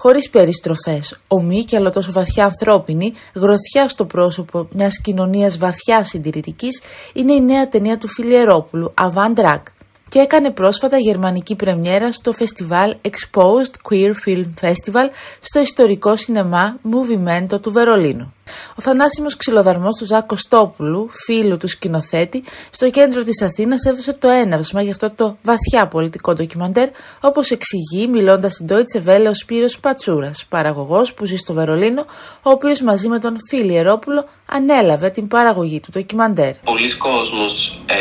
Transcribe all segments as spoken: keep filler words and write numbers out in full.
χωρίς περιστροφές, ομή και αλλά τόσο βαθιά ανθρώπινη, γροθιά στο πρόσωπο μιας κοινωνίας βαθιά συντηρητικής, είναι η νέα ταινία του Φιλιερόπουλου, Avant Drac, και έκανε πρόσφατα γερμανική πρεμιέρα στο φεστιβάλ Exposed Queer Film Festival στο ιστορικό σινεμά Movimento του Βερολίνου. Ο θανάσιμος ξυλοδαρμός του Ζακ Κωστόπουλου, φίλου του σκηνοθέτη, στο κέντρο της Αθήνας έδωσε το έναυσμα για αυτό το βαθιά πολιτικό ντοκιμαντέρ, όπως εξηγεί μιλώντας στην Deutsche Welle ο Σπύρος Πατσούρας, παραγωγός που ζει στο Βερολίνο, ο οποίος μαζί με τον Φιλιερόπουλο ανέλαβε την παραγωγή του ντοκιμαντέρ. Πολλοί κόσμος ε,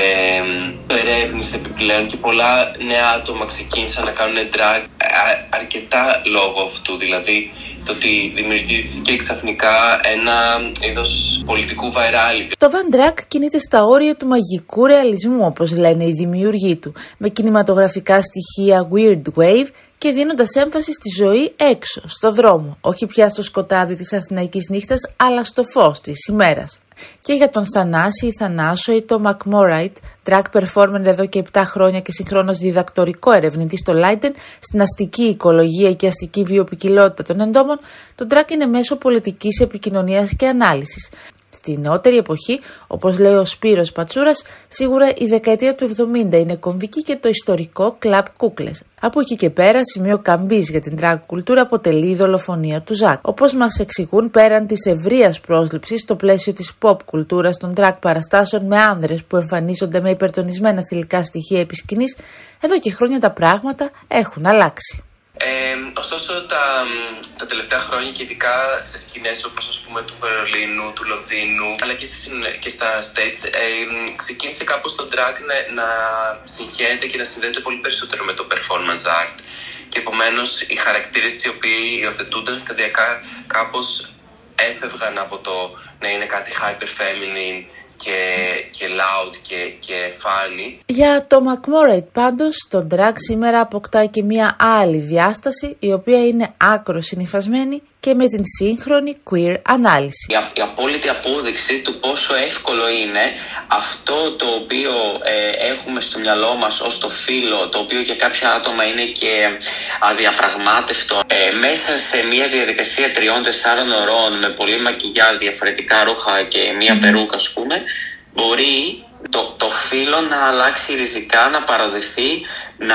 το ερεύνησε επιπλέον και πολλά νέα άτομα ξεκίνησαν να κάνουν drag α, αρκετά λόγω αυτού, δηλαδή το ότι δημιουργήθηκε ξαφνικά ένα είδος πολιτικού viral. Το Avant Drac κινείται στα όρια του μαγικού ρεαλισμού, όπως λένε οι δημιουργοί του, με κινηματογραφικά στοιχεία weird wave και δίνοντας έμφαση στη ζωή έξω, στο δρόμο, όχι πια στο σκοτάδι της αθηναϊκής νύχτας, αλλά στο φως της ημέρας. Και για τον Θανάση ή Θανάσο ή το McMorite, drag performer εδώ και επτά χρόνια και συγχρόνως διδακτορικό ερευνητή στο Leiden, στην αστική οικολογία και αστική βιοποικιλότητα των εντόμων, το drag είναι μέσο πολιτικής επικοινωνίας και ανάλυσης. Στη νεότερη εποχή, όπως λέει ο Σπύρος Πατσούρας, σίγουρα η δεκαετία του εβδομήντα είναι κομβική και το ιστορικό κλαμπ κούκλες. Από εκεί και πέρα, σημείο καμπής για την drag κουλτούρα αποτελεί η δολοφονία του Ζακ. Όπως μας εξηγούν, πέραν της ευρείας πρόσληψης στο πλαίσιο της pop κουλτούρας των drag παραστάσεων με άνδρες που εμφανίζονται με υπερτονισμένα θηλυκά στοιχεία επί σκηνής, εδώ και χρόνια τα πράγματα έχουν αλλάξει. Ε, ωστόσο τα, τα τελευταία χρόνια και ειδικά σε σκηνές όπως ας πούμε του Βερολίνου, του Λονδίνου αλλά και, στις, και στα States ε, ξεκίνησε κάπως το drag να, να συγχαίρεται και να συνδέεται πολύ περισσότερο με το performance art και επομένως οι χαρακτήρες οι οποίοι υιοθετούνταν σταδιακά κάπως έφευγαν από το να είναι κάτι hyper feminine και, και loud και, και funny. Για το McMorite πάντως, το drag σήμερα αποκτά και μια άλλη διάσταση, η οποία είναι άκρως συνυφασμένη και με την σύγχρονη queer ανάλυση. Η, η απόλυτη απόδειξη του πόσο εύκολο είναι αυτό το οποίο ε, έχουμε στο μυαλό μας ως το φύλο, το οποίο για κάποια άτομα είναι και αδιαπραγμάτευτο, ε, μέσα σε μια διαδικασία τριών-τεσσάρων ωρών με πολύ μακιγιά, διαφορετικά ρούχα και μια mm. περούκα, ας πούμε, μπορεί το, το φύλο να αλλάξει ριζικά, να παροδευτεί, να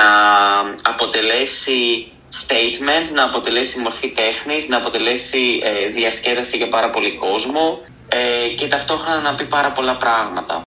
αποτελέσει statement, να αποτελέσει μορφή τέχνης, να αποτελέσει ε, διασκέδαση για πάρα πολύ κόσμο ε, και ταυτόχρονα να πει πάρα πολλά πράγματα.